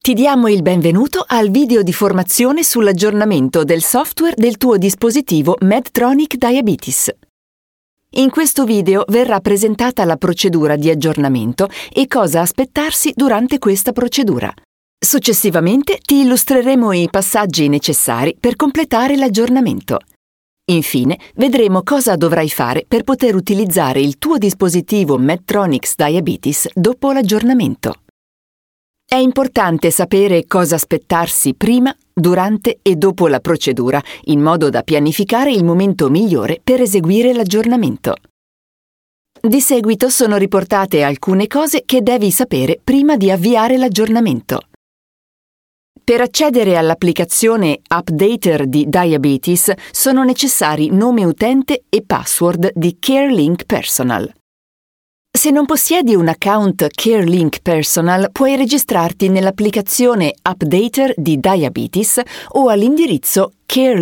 Ti diamo il benvenuto al video di formazione sull'aggiornamento del software del tuo dispositivo Medtronic Diabetes. In questo video verrà presentata la procedura di aggiornamento e cosa aspettarsi durante questa procedura. Successivamente ti illustreremo i passaggi necessari per completare l'aggiornamento. Infine, vedremo cosa dovrai fare per poter utilizzare il tuo dispositivo Medtronic Diabetes dopo l'aggiornamento. È importante sapere cosa aspettarsi prima, durante e dopo la procedura, in modo da pianificare il momento migliore per eseguire l'aggiornamento. Di seguito sono riportate alcune cose che devi sapere prima di avviare l'aggiornamento. Per accedere all'applicazione Updater di Diabetes sono necessari nome utente e password di CareLink Personal. Se non possiedi un account CareLink Personal, puoi registrarti nell'applicazione Updater di Diabetes o all'indirizzo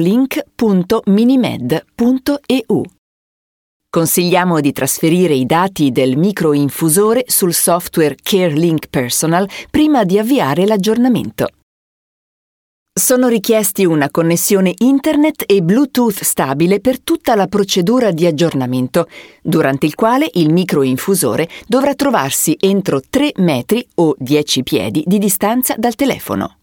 carelink.minimed.eu. Consigliamo di trasferire i dati del microinfusore sul software CareLink Personal prima di avviare l'aggiornamento. Sono richiesti una connessione internet e Bluetooth stabile per tutta la procedura di aggiornamento, durante il quale il microinfusore dovrà trovarsi entro 3 metri o 10 piedi di distanza dal telefono.